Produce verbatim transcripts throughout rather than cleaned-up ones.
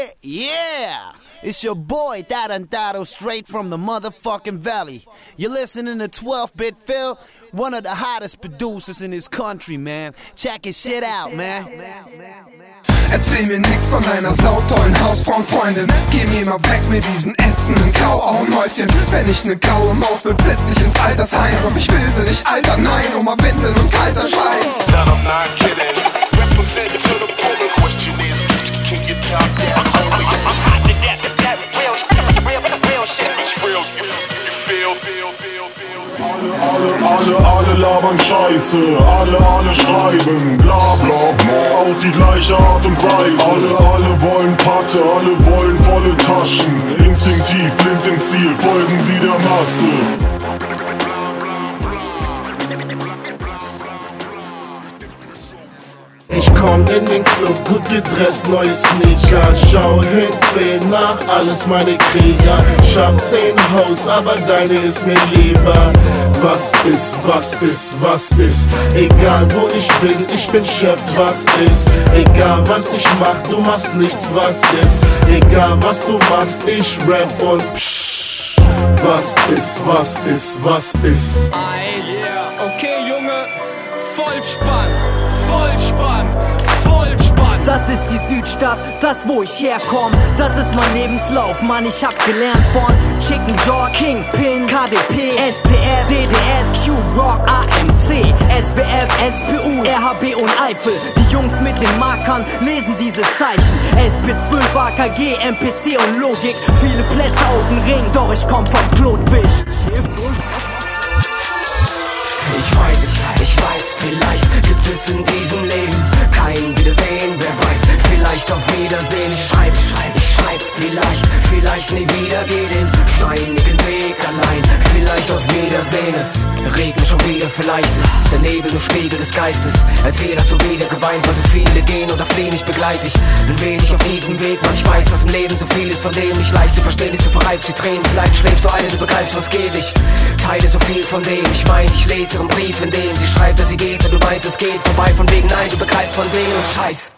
it? Yeah! It's your boy, Darantado, straight from the motherfucking valley. You're listening to twelve bit Phil, one of the hottest producers in this country, man. Check his shit out, man. Erzähl mir nix von deiner sautollen Hausfrauenfreundin. Geh mir mal weg mit diesen ätzenden Kauauenmäuschen. Wenn ich ne graue Maus will, flitz ich ins Altersheim. Aber ich will sie nicht, Alter, nein, Oma Windeln und kalter Scheiß. That I'm not kidding. Representing to the fullest. Question is, can you talk that homie? I'm hot to death, that real, real, real shit. It's real, you feel, feel, feel, feel. Alle, alle, alle, alle labern Scheiße, alle, alle schreiben bla bla bla auf die gleiche Art und Weise. Alle, alle wollen Patte, alle wollen volle Taschen. Instinktiv, blind im Ziel, folgen sie der Masse. Ich komm in den Club, gut gedresst, neue Sneaker. Schau hin, seh nach, alles meine Krieger. Ich hab zehn Hoes, aber deine ist mir lieber. Was ist, was ist, was ist? Egal wo ich bin, ich bin Chef, was ist? Egal was ich mach, du machst nichts, was ist? Egal was du machst, ich rap und psch. Was ist, was ist, was ist? Ay, yeah, okay Junge, Vollspann, Vollspann, Vollspann. Das ist die Südstadt, das wo ich herkomm. Das ist mein Lebenslauf, Mann, ich hab gelernt von Chicken Jaw, Kingpin, K D P, S T F, D D S, Q-Rock, A M C, S W F, S P U, R H B und Eifel. Die Jungs mit den Markern lesen diese Zeichen. S P zwölf, A K G, M P C und Logik. Viele Plätze auf dem Ring, doch ich komm vom Klotwisch. Ich weiß, ich weiß, vielleicht gibt es in diesem Leben kein Wiedersehen, wer weiß, vielleicht auf Wiedersehen. Ich schreib, schreib, ich schreib, vielleicht, vielleicht nie wieder geh den steinigen Weg allein, vielleicht auf Wiedersehen. Es regnet schon wieder, vielleicht ist der Nebel nur Spiegel des Geistes. Erzähl, dass du wieder geweint, weil so viele gehen oder fliehen, ich begleite dich ein wenig auf diesem Weg. Man, ich weiß, dass im Leben so viel ist, von dem nicht leicht zu verstehen ist, du verreibst die Tränen, vielleicht schläfst du ein, du begreifst, was geht. Ich teile so viel von dem, ich meine, ich lese ihren Brief, in dem sie schreibt, dass sie geht und du meinst, es geht vorbei von wegen, nein, du begreifst von dem, oh Scheiß.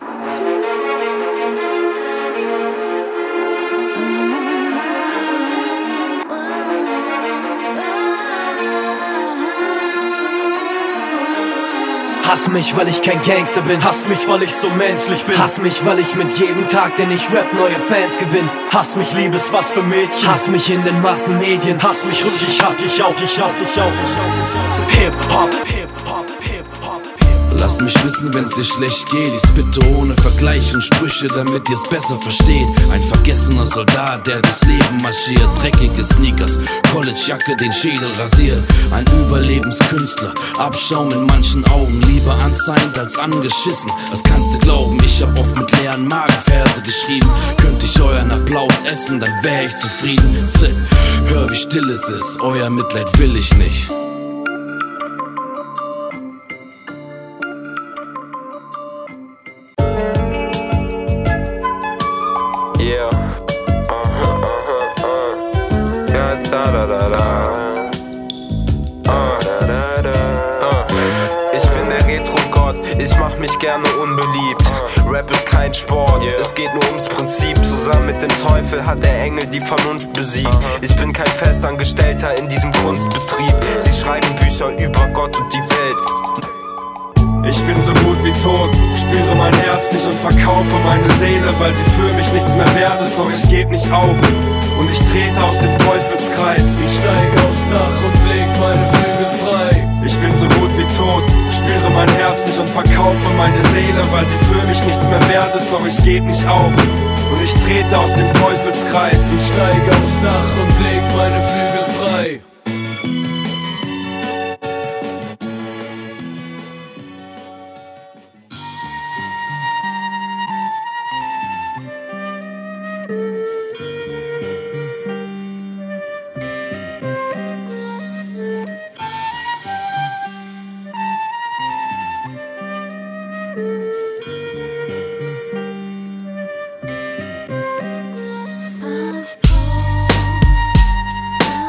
Hass mich, weil ich kein Gangster bin. Hass mich, weil ich so menschlich bin. Hass mich, weil ich mit jedem Tag, den ich rap, neue Fans gewinn. Hass mich, Liebes, was für Mädchen. Hass mich in den Massenmedien. Hass mich und ich hass dich auch, ich hass dich auch, ich hass dich auch. Hip-Hop, Hip-Hop, Hip-Hop. Lass mich wissen, wenn's dir schlecht geht. Ich spitte ohne Vergleich und Sprüche, damit ihr's besser versteht. Ein vergessener Soldat, der durchs Leben marschiert. Dreckige Sneakers, Collegejacke, den Schädel rasiert. Ein Überlebenskünstler, Abschaum in manchen Augen. Lieber anzeigend als angeschissen, das kannst du glauben. Ich hab oft mit leeren Magen Verse geschrieben. Könnte ich euren Applaus essen, dann wär ich zufrieden. Zit, hör wie still es ist, euer Mitleid will ich nicht. Yeah, uh-huh, uh-huh, uh. Da, da, da, da, da. Uh, da, da, da. Uh. Ich bin der Retro-Gott, ich mach mich gerne unbeliebt. Rap ist kein Sport, yeah. Es geht nur ums Prinzip. Zusammen mit dem Teufel hat der Engel die Vernunft besiegt. uh-huh. Ich bin kein Festangestellter in diesem Kunstbetrieb. Sie schreiben Bücher über Gott und die Welt. Ich bin so gut wie tot, spüre mein Herz nicht und verkaufe meine Seele, weil sie für mich nichts mehr wert ist, doch ich geb nicht auf und ich trete aus dem Teufelskreis. Ich steige aufs Dach und leg meine Flügel frei. Ich bin so gut wie tot, spüre mein Herz nicht und verkaufe meine Seele, weil sie für mich nichts mehr wert ist, doch ich geb nicht auf und ich trete aus dem Teufelskreis. Ich steige aufs Dach und leg meine Flügel frei. Stop.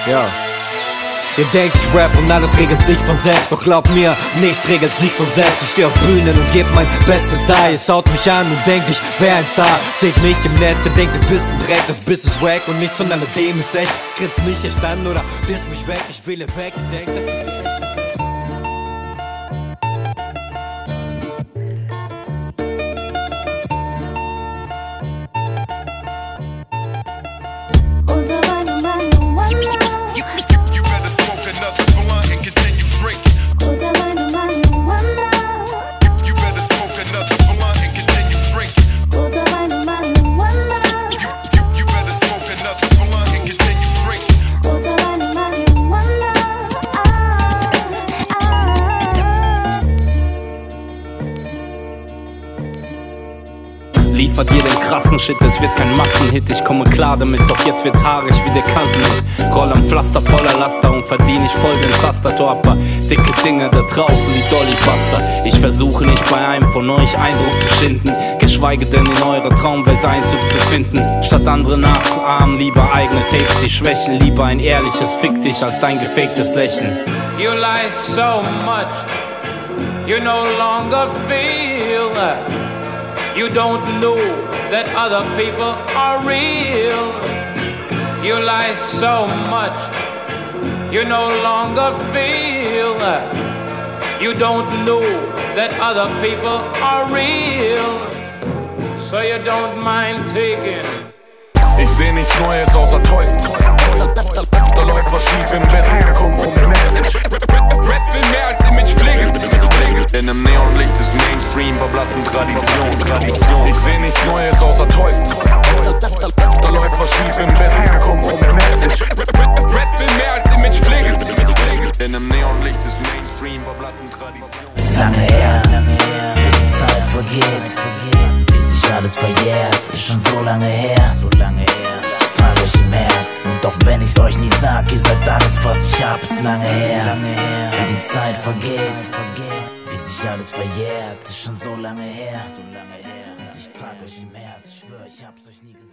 Ja. Ihr denkt, ich rap und alles regelt sich von selbst. Doch glaubt mir, nichts regelt sich von selbst. Ich steh auf Bühnen und geb mein Bestes da. Ihr schaut mich an und denkt, ich wär ein Star. Seht mich im Netz, ihr denkt, ihr wisst direkt, das Biss ist wack und nichts von alledem ist echt. Grinst mich echt an oder diss mich weg, ich wähle weg. Ihr denkt, das ist echt. Liefert ihr den krassen Shit, es wird kein Massenhit. Ich komme klar damit, doch jetzt wird's haarig wie der Cousin. Roll am Pflaster voller Laster und verdien ich voll den Zaster. Torper, dicke Dinge da draußen wie Dolly Buster. Ich versuche nicht bei einem von euch Eindruck zu schinden, geschweige denn in eure Traumwelt Einzug zu finden. Statt andere nachzuahmen, lieber eigene Tapes, die schwächen. Lieber ein ehrliches Fick dich als dein gefaktes Lächeln. You lie so much, you no longer feel that. You don't know that other people are real. You lie so much, you no longer feel that. You don't know that other people are real. So you don't mind taking. Ich seh nichts Neues außer Toys. Da läuft was schief im Bett. Rap will mehr als Imagepflege. In einem Neonlicht ist Mainstream, verblassen Tradition, Tradition. Ich seh nichts Neues außer Toys. Da läuft was schief im Bett. Rap will mehr als Imagepflege. In einem Neonlicht ist Mainstream, verblassen Tradition. Ist lange her, wie die Zeit vergeht, wie sich alles verjährt, ist schon so lange her, so lange her. Ich trage euch im Herz und doch wenn ich's euch nie sag, ihr seid alles was ich hab, ist lange her, wie die Zeit vergeht, wie sich alles verjährt, ist schon so lange her, und ich trage euch im Herz, ich schwör, ich hab's euch nie gesagt.